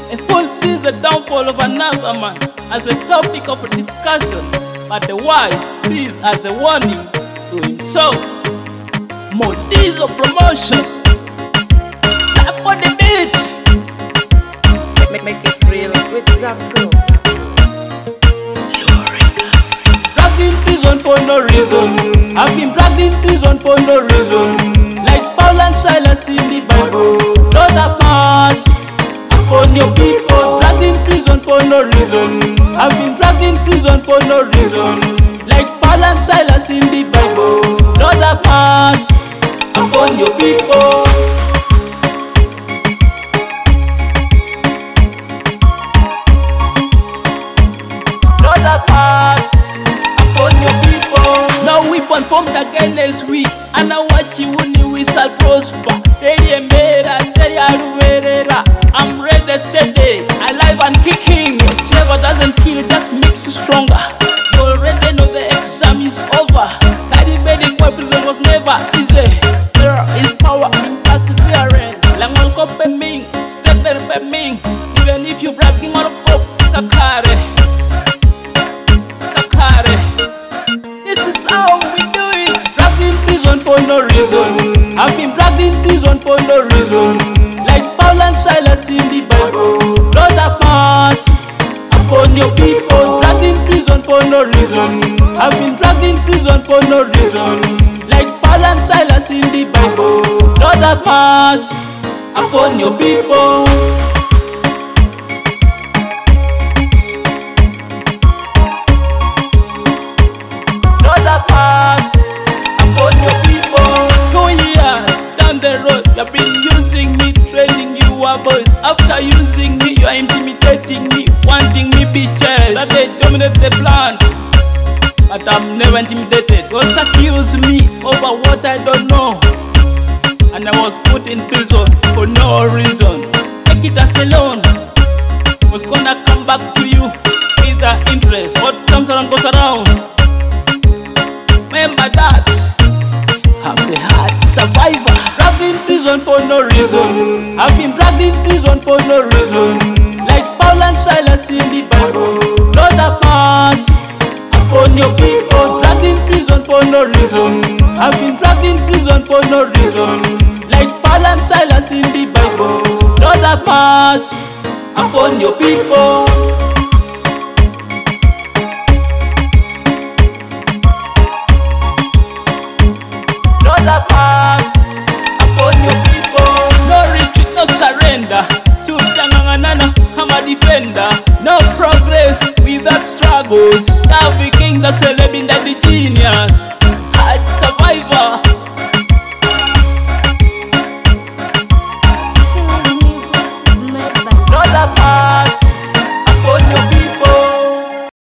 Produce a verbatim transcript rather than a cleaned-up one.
A fool sees the downfall of another man as a topic of discussion, but the wise sees as a warning to himself. More diesel promotion. Tap on the beat. Make, make it real with Zapro. Dragged in prison for no reason. I've been dragged in prison for no reason. Like Paul and Silas in the Bible. Lord have mercy upon your people. Dragged in prison for no reason. I've been dragged in prison for no reason. Like Paul and Silas in the Bible. Lord have mercy upon your people. Lord have mercy upon your people. No weapon formed against we, and I watch you when we shall prosper. I'm ready, steady, alive and kicking. Whatever doesn't kill, it just makes you stronger. You already know the exam is over. Carry medic my prison was never easy. There is power in perseverance. Langon kopeming, step perming. Even if you bragging on a pop, takare, takare. This is how we do it. Dragged in prison for no reason. I've been dragged in prison for no reason. Like Paul and Silas in the Bible. Lord have mercy upon your people. Dragged in prison for no reason. I've been dragged in prison for no reason. Like Paul and Silas in the Bible. Lord have mercy upon your people. Lord have mercy upon your people. Two years down the road, you've been using me, training you are boys. After using me, you are intimidating me, wanting me bitches. That they dominate the plant, but I'm never intimidated. Girls accuse me over what I don't know, and I was put in prison for no reason. Take it as a loan, was gonna come back to you with the interest. What comes around goes around. Remember that. I'm the hard survivor. Dragged in prison for no reason. I've been dragged in prison for no reason. Like Paul and Silas in the Bible. Lord have mercy upon your people. Dragged in prison for no reason. I've been dragged in prison for no reason. Like Paul and Silas in the Bible. Lord have mercy upon your people. Lord have mercy upon your people. No retreat, no surrender. Tutanganana, I'm a defender. No progress without struggles. Every king that's a living that the genius.